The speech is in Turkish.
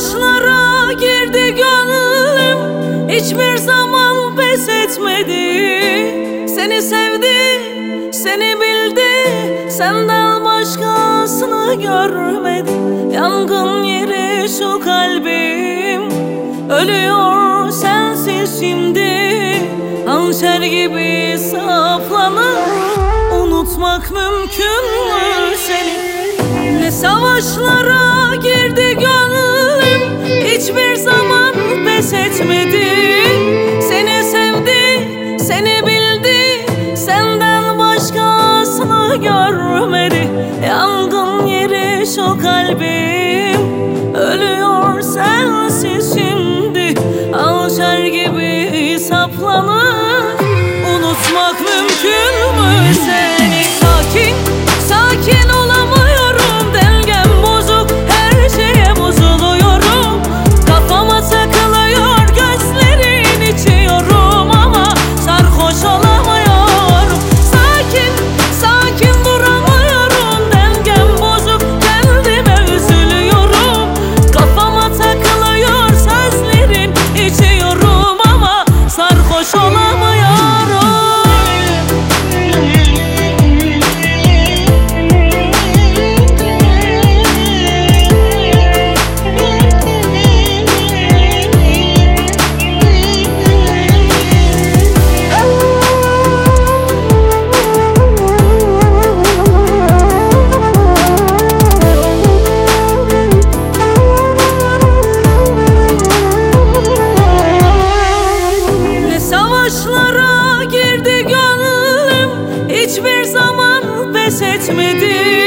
savaşlara girdi gönlüm, hiçbir zaman pes etmedi. Seni sevdi, seni bildi, senden başkasını görmedi. Yangın yeri şu kalbim, ölüyor sensiz şimdi. Hançer gibi saplanır, unutmak mümkün mü seni? Ne savaşlara girdi gönlüm, hiçbir zaman pes etmedi. Seni sevdi, seni bildi, senden başkasını görmedi. Yangın yeri şu kalbim, ölüyor sensiz şimdi. Hançer gibi saplanır, unutmak mümkün mü seni? Sakin, sakin olamıyorum, dengem bozuk, her şeye bozuluyorum. Kafama takılıyor gözlerin, içiyorum ama sarhoş olamıyorum. Sakin, sakin duramıyorum, dengem bozuk, kendime üzülüyorum. Kafama takılıyor sözlerin, içiyorum ama sarhoş olamıyorum. Savaşlara girdi gönlüm, hiçbir zaman pes etmedi.